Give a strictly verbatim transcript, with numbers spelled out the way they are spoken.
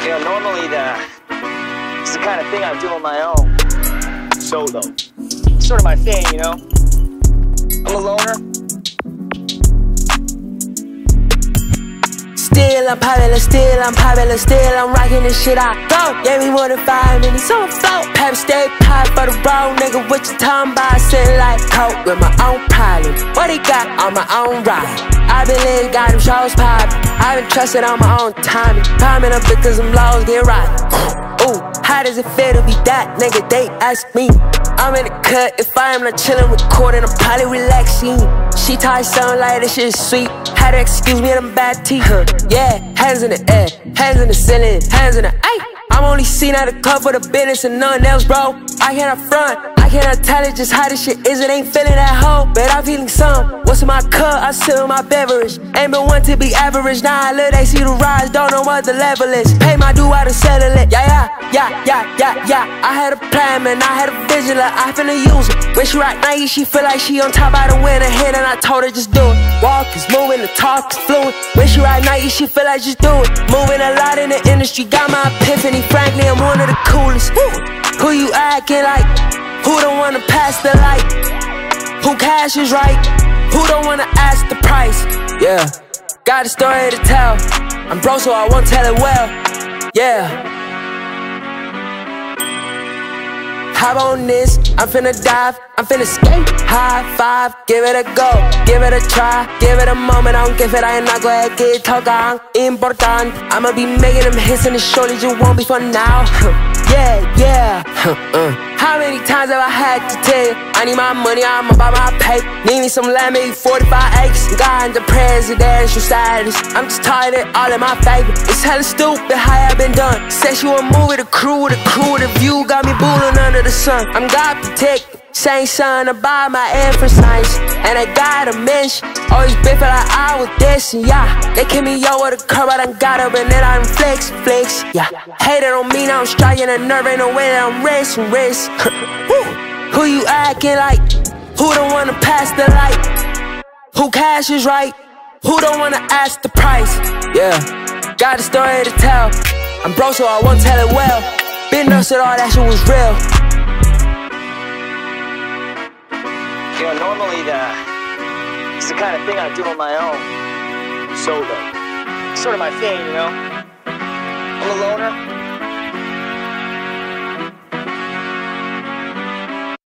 You know, normally the, it's the kind of thing I do on my own, solo. It's sort of my thing, you know? I'm a loner. Still I'm popular, still I'm popular, still I'm rocking this shit out. Go, gave me more than five minutes on the floor. Pep stay pie for the road, nigga. What you talking about? Sitting like coke with my own pilot. What he got on my own ride? I been lit, got them shows poppin'. I been trusted on my own timing. Climbing up because them laws get right. Ooh, how does it feel to be that nigga? They ask me. I'm in the cut, if I am not chillin', recording, I'm probably relaxing. She tied something like this shit is sweet. Had to excuse me, them bad teeth. Huh. Yeah, hands in the air, hands in the ceiling, hands in the ay. I'm only seen at the club for the business and nothing else, bro. I cannot front, I cannot tell it just how this shit is. It ain't feeling that hoe, but I'm feeling some. What's in my cup? I sip my beverage. Ain't been one to be average. Now I look, they see the rise, don't know what the level is. Pay my due out and settle it. Yeah, yeah, yeah, yeah, yeah, yeah. I had a plan, man, I had a vision, like I finna use it. When she right now, she feel like she on top, I done win her head, and I told her just do it. Walk is moving, the talk is fluent. When she right now, she feel like just do it. Moving a lot in the industry, got my epiphany. Frankly, I'm one of the coolest. Woo. Who you acting like? Who don't wanna pass the light? Who cash is right? Who don't wanna ask the price? Yeah, got a story to tell. I'm broke, so I won't tell it well. Yeah. Hop on this, I'm finna dive, I'm finna skate. High five, give it a go, give it a try, give it a moment. I don't give it, I ain't not gonna get talk on. Important, I'ma be making them hits in the shorty, you won't be for now. Yeah, yeah. uh. How many times have I had to tell you? I need my money, I'm about my pay. Need me some land, maybe forty-five acres. God, the presidential status. I'm just tired of all in my favor. It's hella stupid how I been done. Said she want move with the crew, the crew, the view got me booling under the sun. I'm God protected. Same son about my emphasize. And I got a mention. Always been feel like I was destined, yeah. They kill me yo with a curve, I done got up and then I done flex, flex, yeah. Hate it don't mean I'm striking a nerve, ain't no way that I'm resting, rest. Who you acting like? Who don't wanna pass the light? Who cash is right? Who don't wanna ask the price? Yeah, got a story to tell. I'm broke, so I won't tell it well. Been nursed all that shit was real. You know, normally the, it's the kind of thing I do on my own, solo. It's sort of my thing, you know? I'm a loner.